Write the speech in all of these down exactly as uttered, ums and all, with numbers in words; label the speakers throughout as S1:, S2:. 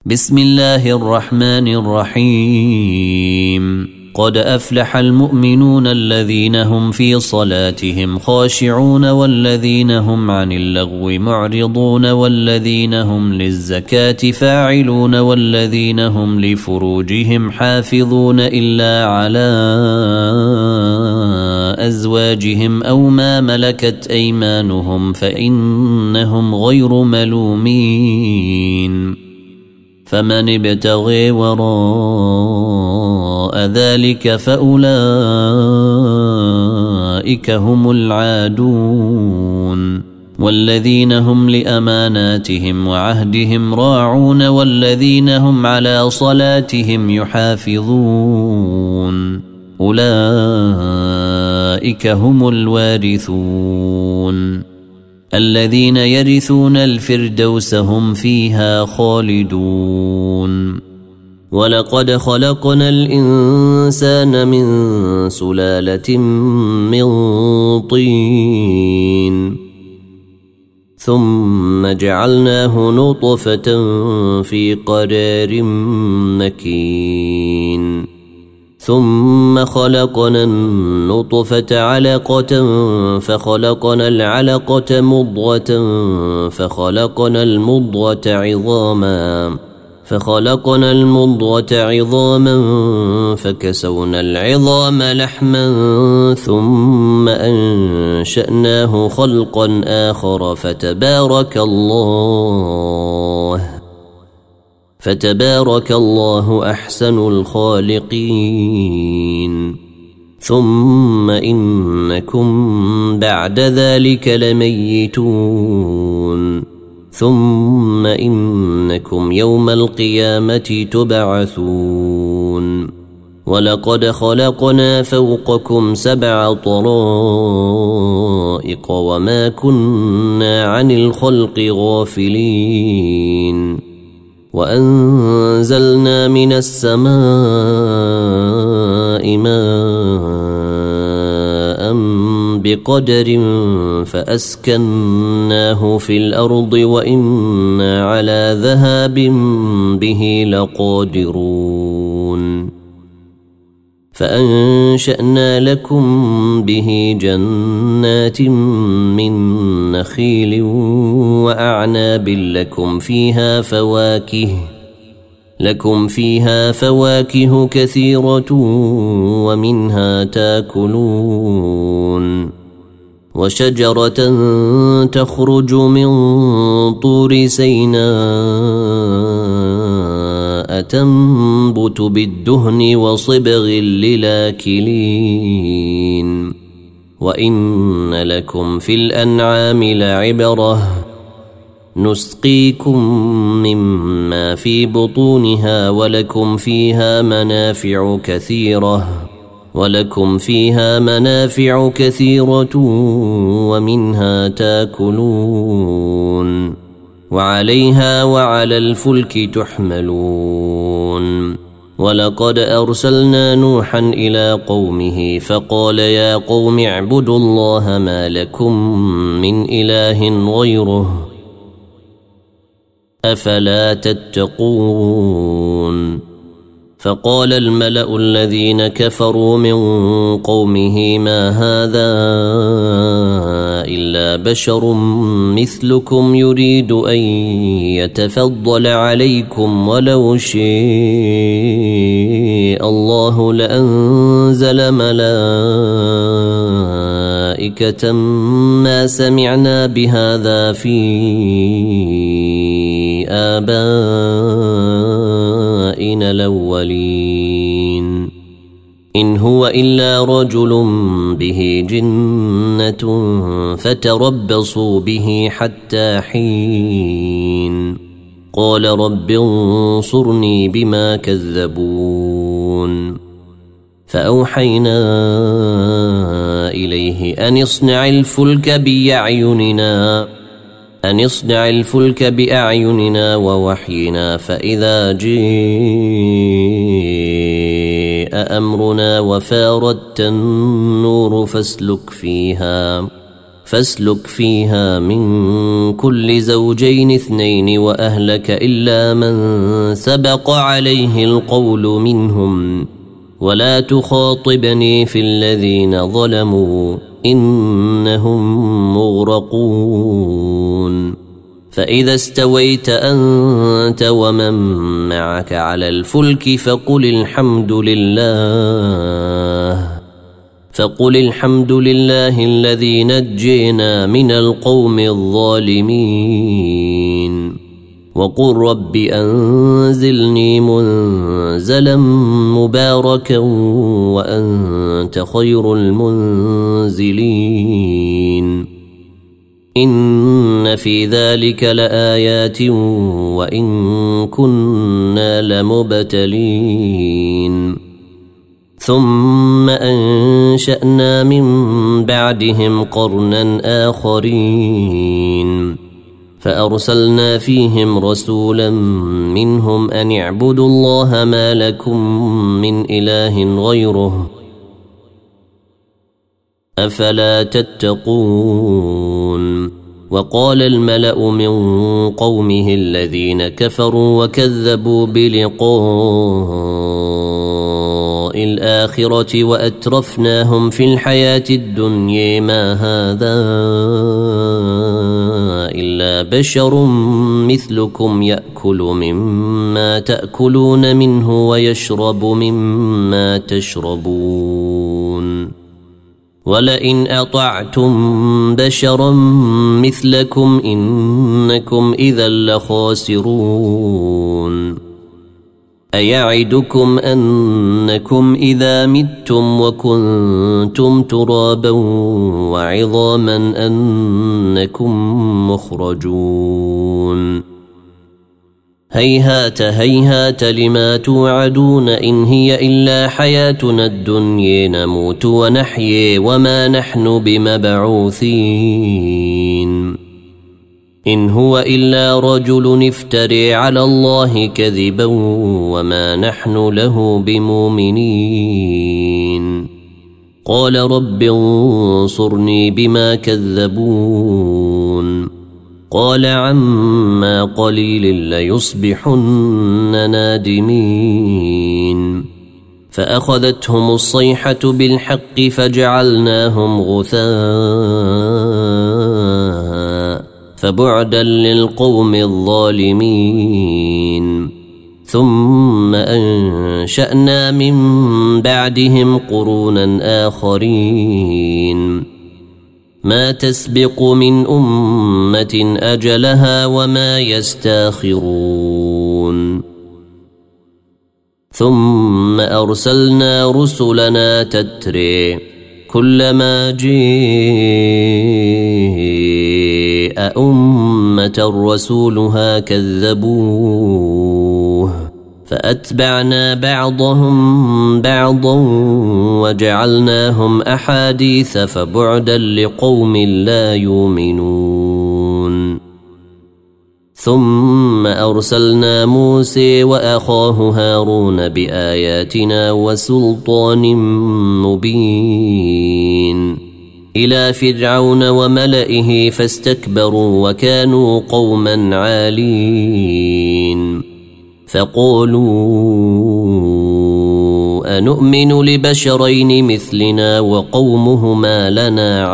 S1: بسم الله الرحمن الرحيم قد أفلح المؤمنون الذين هم في صلاتهم خاشعون والذين هم عن اللغو معرضون والذين هم للزكاة فاعلون والذين هم لفروجهم حافظون إلا على أزواجهم أو ما ملكت أيمانهم فإنهم غير ملومين فمن ابتغي وراء ذلك فأولئك هم العادون والذين هم لأماناتهم وعهدهم راعون والذين هم على صلاتهم يحافظون أولئك هم الوارثون الذين يرثون الفردوس هم فيها خالدون ولقد خلقنا الإنسان من سلالة من طين ثم جعلناه نطفة في قرار مكين ثم خلقنا النطفة علقة فخلقنا العلقة مضغة فخلقنا المضغة عظاما فخلقنا المضغة عظاما فكسونا العظام لحما ثم أنشأناه خلقا آخر فتبارك الله فتبارك الله أحسن الخالقين ثم إنكم بعد ذلك لميتون ثم إنكم يوم القيامة تبعثون ولقد خلقنا فوقكم سبع طرائق وما كنا عن الخلق غافلين وأنزلنا من السماء ماء بقدر فأسكناه في الأرض وإنا على ذهاب به لقادرون فأنشأنا لكم به جنات من نخيل وأعناب لكم فيها فواكه لكم فيها فواكه كثيرة ومنها تاكلون وشجرة تخرج من طور سيناء تنبت بالدهن وصبغ للاكلين وإن لكم في الأنعام لعبرة نسقيكم مما في بطونها ولكم فيها منافع كثيرة ولكم فيها منافع كثيرة ومنها تاكلون وعليها وعلى الفلك تحملون ولقد أرسلنا نوحا إلى قومه فقال يا قوم اعبدوا الله ما لكم من إله غيره أفلا تتقون فقال الملأ الذين كفروا من قومه ما هذا إلا بشر مثلكم يريد أن يتفضل عليكم ولو شاء الله لأنزل ملائكة ما سمعنا بهذا في آبائنا الأولين إن هو إلا رجل به جنة فتربصوا به حتى حين قال رب انصرني بما كذبون فأوحينا إليه أن اصنع الفلك بأعيننا أن اصنع الفلك بأعيننا ووحينا فإذا جاء أمرنا وفاردت النور فاسلك فيها
S2: فاسلك فيها من كل زوجين اثنين وأهلك إلا من سبق عليه القول منهم ولا تخاطبني في الذين ظلموا إنهم مغرقون فإذا استويت أنت ومن معك على الفلك فقل الحمد لله فقل الحمد لله الذي نجينا من القوم الظالمين وقل رب أنزلني منزلا مباركا وأنت خير المنزلين إن في ذلك لآيات وإن كنا لمبتلين ثم أنشأنا من بعدهم قرنا آخرين فأرسلنا فيهم رسولا منهم أن اعبدوا الله ما لكم من إله غيره أفلا تتقون وقال الملأ من قومه الذين كفروا وكذبوا بلقاء الآخرة وأترفناهم في الحياة الدنيا ما هذا إلا بشر مثلكم يأكل مما تأكلون منه ويشرب مما تشربون ولئن أطعتم بشرا مثلكم إنكم إذا لخاسرون أيعدكم أنكم إذا متم وكنتم ترابا وعظاما أنكم مخرجون هيهات هيهات لما توعدون إن هي إلا حياتنا الدنيا نموت ونحيي وما نحن بمبعوثين إن هو إلا رجل افتري على الله كذبا وما نحن له بمؤمنين قال رب انصرني بما كذبون قال عما قليل ليصبحن نادمين فأخذتهم الصيحة بالحق فجعلناهم غثاء فبعدا للقوم الظالمين ثم أنشأنا من بعدهم قرونا آخرين ما تسبق من أمة أجلها وما يستاخرون ثم أرسلنا رسلنا تتري كلما جاء أمة رسولها كذبوه فأتبعنا بعضهم بعضا وجعلناهم أحاديث فبعدا لقوم لا يؤمنون ثم أرسلنا موسى وأخاه هارون بآياتنا وسلطان مبين إلى فرعون وملئه فاستكبروا وكانوا قوما عالين فقالوا أنؤمن لبشرين مثلنا وقومهما لنا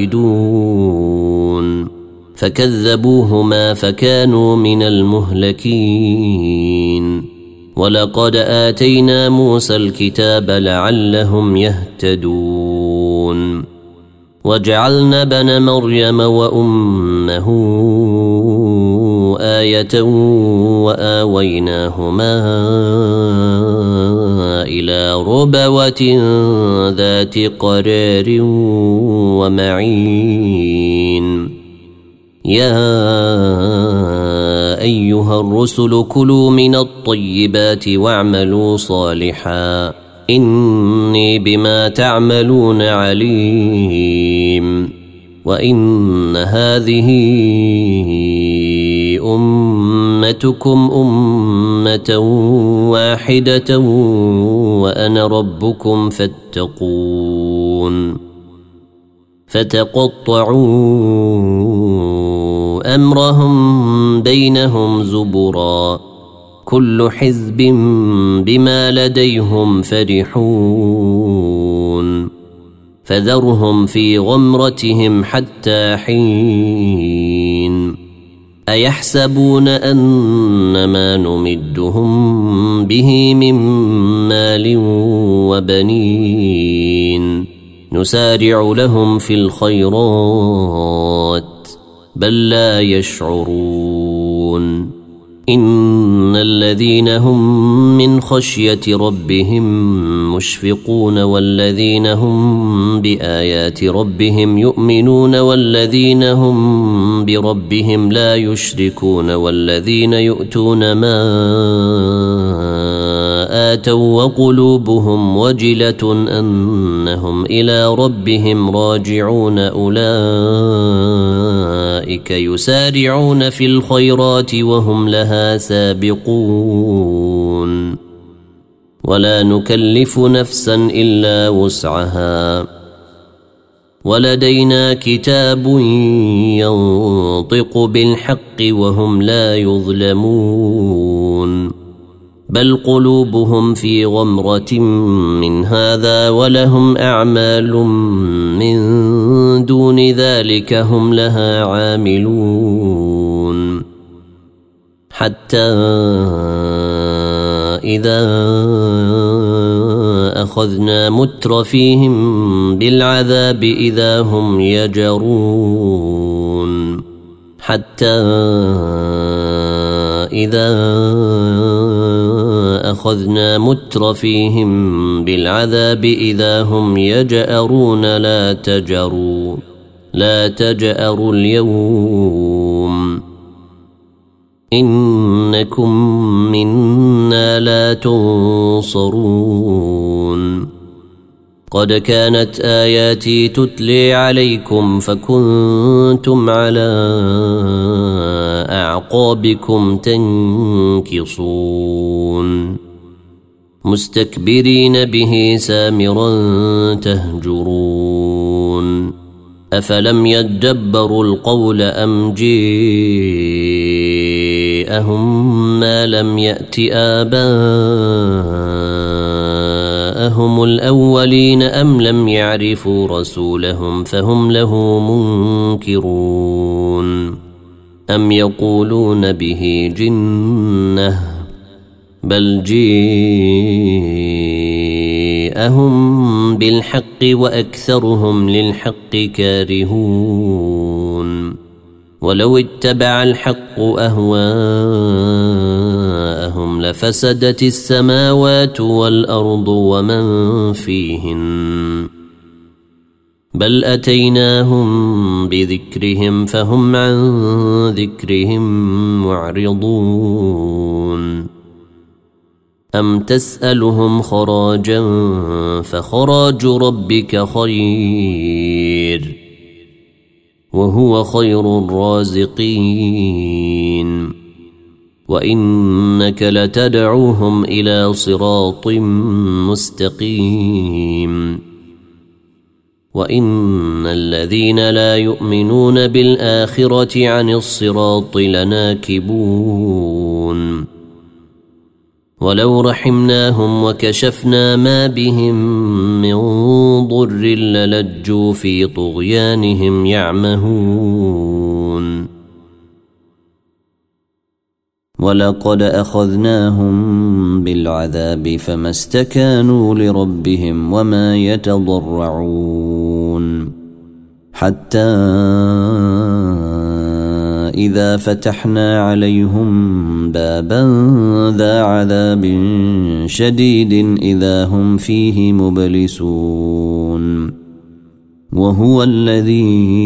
S2: عابدون فكذبوهما فكانوا من المهلكين ولقد آتينا موسى الكتاب لعلهم يهتدون وجعلنا بن مريم وأمه آية وآويناهما إلى ربوة ذات قرار ومعين يا أيها الرسل كلوا من الطيبات واعملوا صالحا إني بما تعملون عليم وإن هذه أمتكم أمة واحدة وأنا ربكم فاتقون فتقطعوا أمرهم بينهم زبرا كل حزب بما لديهم فرحون فذرهم في غمرتهم حتى حين أيحسبون أن ما نمدهم به من مال وبنين نسارع لهم في الخيرات بل لا يشعرون إن الذين هم من خشية ربهم مشفقون والذين هم بآيات ربهم يؤمنون والذين هم بربهم لا يشركون والذين يؤتون ما آتوا وقلوبهم وجلة أنهم إلى ربهم راجعون أولئك يسارعون في الخيرات وهم لها سابقون ولا نكلف نفسا إلا وسعها ولدينا كتاب ينطق بالحق وهم لا يظلمون بل قلوبهم في غمرة من هذا ولهم أعمال من دون ذلك هم لها عاملون حتى إذا أخذنا مترفيهم بالعذاب إذا هم يجرون حتى إذا أخذنا مترفيهم بالعذاب إذا هم يجأرون لا تجأروا لا تجأروا اليوم إنكم منا لا تنصرون قد كانت آياتي تتلي عليكم فكنتم على أعقابكم تنكصون مستكبرين به سامرا تهجرون أفلم يدبروا القول أم جاءهم ما لم يأت آباءهم الأولين أم لم يعرفوا رسولهم فهم له منكرون أم يقولون به جنة بل جاءهم بالحق وأكثرهم للحق كارهون ولو اتبع الحق أهواءهم لفسدت السماوات والأرض ومن فيهن بل أتيناهم بذكرهم فهم عن ذكرهم معرضون أم تسألهم خراجا فخراج ربك خير وهو خير الرازقين وإنك لتدعوهم إلى صراط مستقيم وإن الذين لا يؤمنون بالآخرة عن الصراط لناكبون ولو رحمناهم وكشفنا ما بهم من ضر للجوا في طغيانهم يعمهون ولقد أخذناهم بالعذاب فما استكانوا لربهم وما يتضرعون حتى إذا فتحنا عليهم بابا ذا عذاب شديد إذا هم فيه مبلسون وهو الذي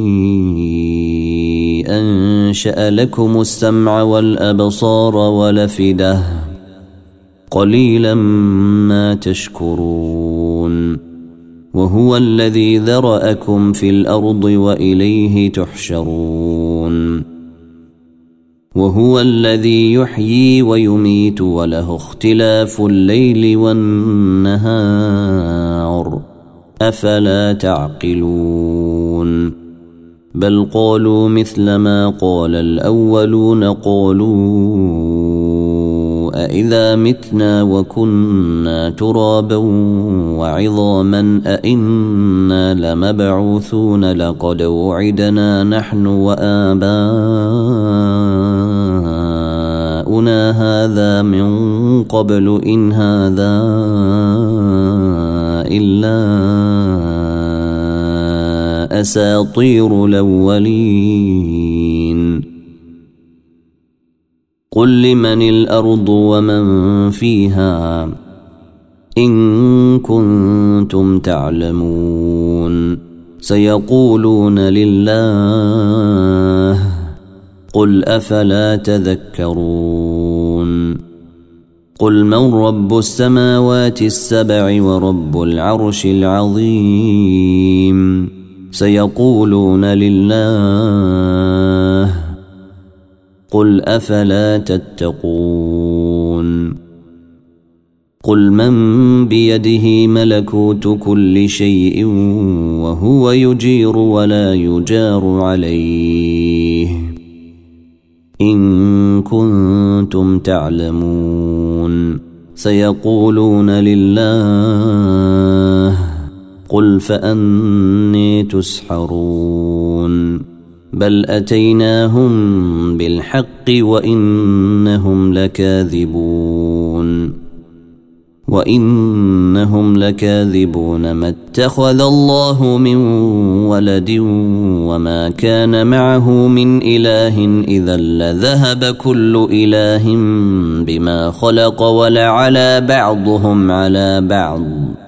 S2: أنشأ لكم السمع والأبصار والأفئدة قليلا ما تشكرون وهو الذي ذرأكم في الأرض وإليه تحشرون وهو الذي يحيي ويميت وله اختلاف الليل والنهار أفلا تعقلون بل قالوا مثل ما قال الأولون قالوا أإذا متنا وكنا ترابا وعظاما أإنا لمبعوثون لقد وعدنا نحن وآباؤنا هذا من قبل إن هذا إلا أساطير الأولين قل لمن الأرض ومن فيها إن كنتم تعلمون سيقولون لله قل أفلا تذكرون قل من رب السماوات السبع ورب العرش العظيم سيقولون لله قل أفلا تتقون قل من بيده ملكوت كل شيء وهو يجير ولا يجار عليه إن كنتم تعلمون سيقولون لله قل فأني تسحرون بل أتيناهم بالحق وإنهم لكاذبون وإنهم لكاذبون ما اتخذ الله من ولد وما كان معه من إله إذا لذهب كل إله بما خلق ولعلى بعضهم على بعض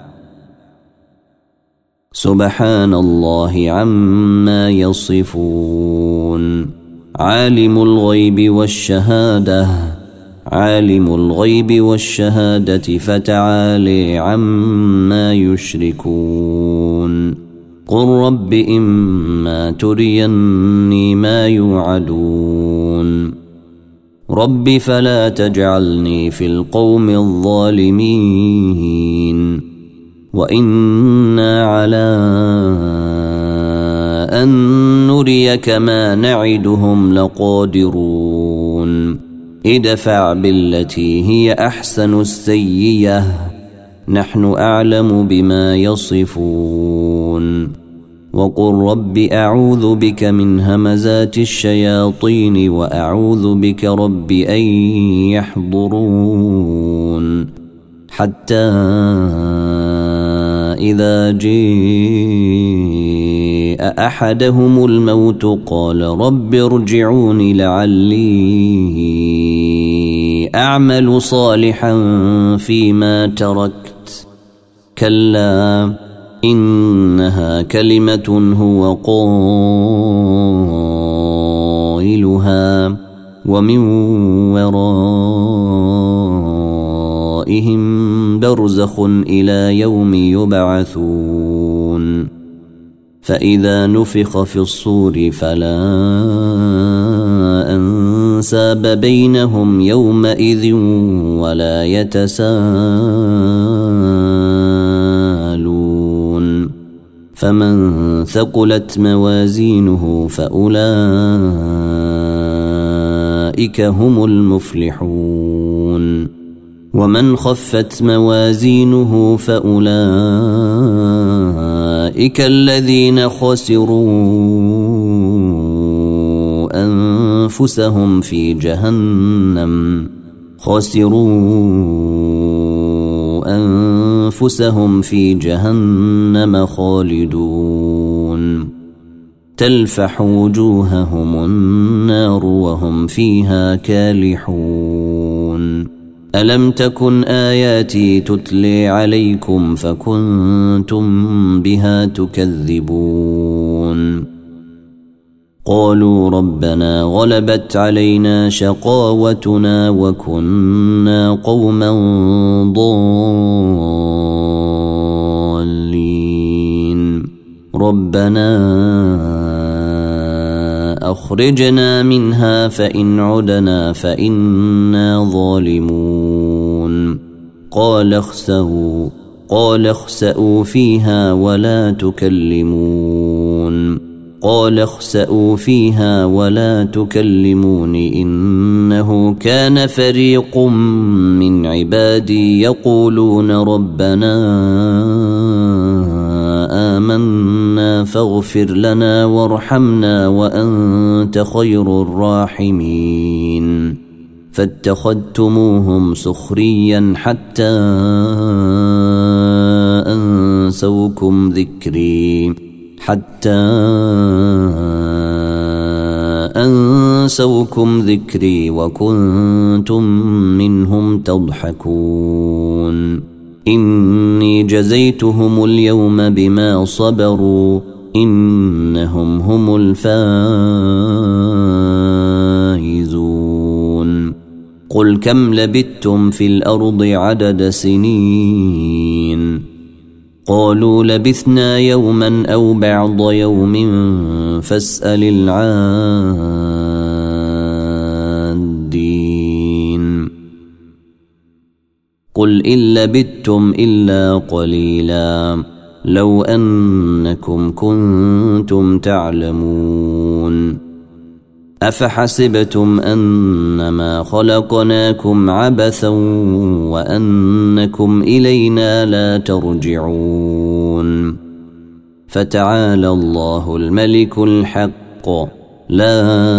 S2: سبحان الله عما يصفون عالم الغيب والشهادة عالم الغيب والشهادة فتعالي عما يشركون قل رب إما تريني ما يوعدون رب فلا تجعلني في القوم الظالمين وإنا على أن نريك ما نعدهم لقادرون ادفع بالتي هي أحسن السيئة نحن أعلم بما يصفون وقل رب أعوذ بك من همزات الشياطين وأعوذ بك رب أن يحضرون حتى إذا جاء أحدهم الموت قال رب ارجعون لعلي أعمل صالحا فيما تركت كلا إنها كلمة هو قائلها ومن ورائهم برزخ إلى يوم يبعثون فإذا نفخ في الصور فلا أنساب بينهم يومئذ ولا يتساءلون فمن ثقلت موازينه فأولئك هم المفلحون ومن خفت موازينه فأولئك الذين خسروا أنفسهم في جهنم خسروا أنفسهم في جهنم خالدون تلفح وجوههم النار وهم فيها كالحون ألم تكن آياتي تتلي عليكم فكنتم بها تكذبون قالوا ربنا غلبت علينا شقاوتنا وكنا قوما ضالين ربنا أخرجنا منها فإن عدنا فإنا ظالمون قال اخسئوا
S1: قال اخسئوا فيها ولا تكلمون قال اخسئوا فيها ولا تكلمون إنه كان فريق من عبادي يقولون ربنا آمنا فاغفر لنا وارحمنا وأنت خير الراحمين فاتخذتموهم سخريا حتى أنسوكم ذكري حتى أنسوكم ذكري وكنتم منهم تضحكون إني جزيتهم اليوم بما صبروا إنهم هم الفائزون قل كم لبثتم في الأرض عدد سنين قالوا لبثنا يوما أو بعض يوم فاسأل العادين قل إن لبثتم إلا قليلا لو أنكم كنتم تعلمون أفحسبتم أنما خلقناكم عبثا وأنكم إلينا لا ترجعون فتعالى الله الملك الحق لا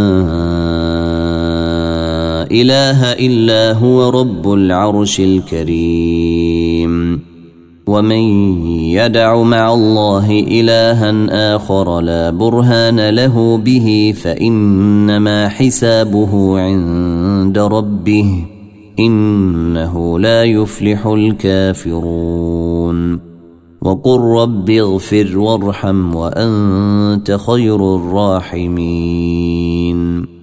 S1: إله إلا هو رب العرش الكريم ومن يدع مع الله إلها آخر لا برهان له به فإنما حسابه عند ربه إنه لا يفلح الكافرون وقل رب اغفر وارحم وأنت خير الراحمين